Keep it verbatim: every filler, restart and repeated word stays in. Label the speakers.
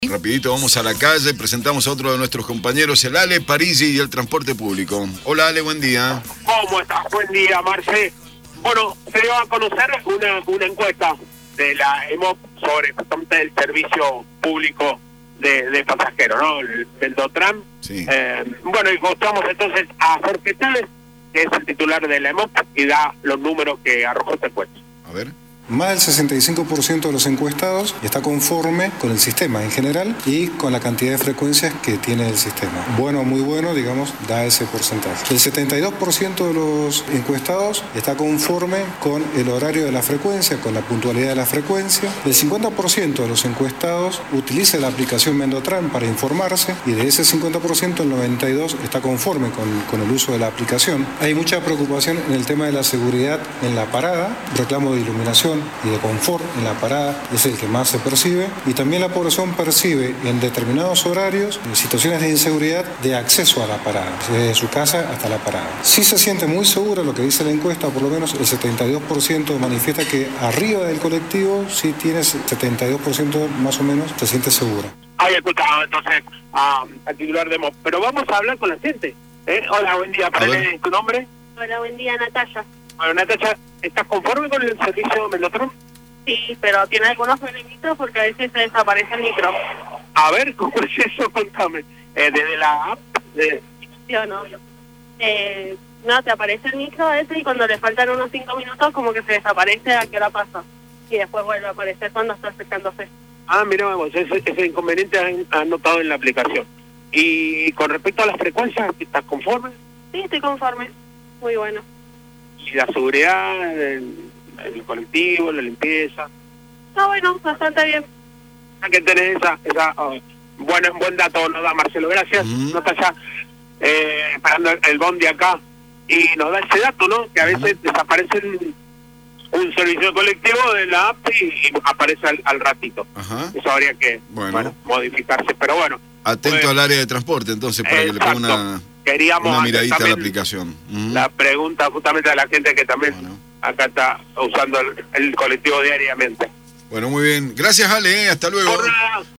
Speaker 1: Rapidito vamos a la calle, presentamos a otro de nuestros compañeros, el Ale Parisi y el transporte público. Hola Ale, buen día.
Speaker 2: ¿Cómo estás? Buen día, Marce. Bueno, se dio a conocer una, una encuesta de la E M O P sobre justamente el servicio público de, de pasajeros, ¿no? El Mendotran.
Speaker 1: Sí.
Speaker 2: Eh, bueno, y mostramos entonces a Jorge Tales, que es el titular de la E M O P, y da los números que arrojó esta encuesta.
Speaker 1: A ver.
Speaker 3: Más del sesenta y cinco por ciento de los encuestados está conforme con el sistema en general y con la cantidad de frecuencias que tiene el sistema. Bueno o muy bueno, digamos, da ese porcentaje. El setenta y dos por ciento de los encuestados está conforme con el horario de la frecuencia, con la puntualidad de la frecuencia. El cincuenta por ciento de los encuestados utiliza la aplicación Mendotran para informarse y de ese cincuenta por ciento el noventa y dos por ciento está conforme con, con el uso de la aplicación. Hay mucha preocupación en el tema de la seguridad en la parada, reclamo de iluminación y de confort en la parada es el que más se percibe, y también la población percibe en determinados horarios situaciones de inseguridad de acceso a la parada, desde su casa hasta la parada. Sí se siente muy segura, lo que dice la encuesta, por lo menos el setenta y dos por ciento manifiesta que arriba del colectivo sí tiene setenta y dos por ciento más o menos se siente segura.
Speaker 2: Ahí escuchado entonces a, al titular de E M O P, pero vamos a hablar con la gente. ¿eh? Hola, buen día, para leer tu nombre.
Speaker 4: Hola, buen día, Natalia.
Speaker 2: Bueno, Natalia, ¿estás conforme con el servicio Mendotran?
Speaker 4: Sí, pero tiene algunos problemitas porque a veces se desaparece el micro.
Speaker 2: A ver, ¿cómo es eso? Contame. Eh, ¿Desde la app? De...
Speaker 4: ¿Sí o no? Eh, no, te aparece el micro a veces y cuando le faltan unos cinco minutos como que se desaparece a qué hora pasa. Y después vuelve a aparecer cuando está acercándose.
Speaker 2: Ah, mira, vamos, ese, ese inconveniente han, han notado en la aplicación. Y con respecto a las frecuencias, ¿estás conforme?
Speaker 4: Sí, estoy conforme. Muy bueno.
Speaker 2: ¿Y la seguridad, el, el colectivo, la limpieza?
Speaker 4: Está bueno, bastante bien.
Speaker 2: Hay que tener esa, esa uh, bueno, buen dato, nos da Marcelo. Gracias,
Speaker 1: Uh-huh.
Speaker 2: no está ya eh, esperando el, el bondi acá. Y nos da ese dato, ¿no? Que a veces uh-huh. desaparece un, un servicio colectivo de la app y, y aparece al, al ratito.
Speaker 1: Ajá.
Speaker 2: Eso habría que
Speaker 1: bueno.
Speaker 2: Bueno, modificarse, pero bueno.
Speaker 1: Atento
Speaker 2: pues,
Speaker 1: al área de transporte, entonces, para
Speaker 2: exacto.
Speaker 1: que le ponga una,
Speaker 2: Queríamos
Speaker 1: una miradita a la
Speaker 2: también
Speaker 1: aplicación. Uh-huh.
Speaker 2: La pregunta justamente a la gente que también
Speaker 1: bueno.
Speaker 2: acá está usando el, el colectivo diariamente.
Speaker 1: Bueno, muy bien. Gracias, Ale. ¿eh? Hasta luego.
Speaker 2: Por nada.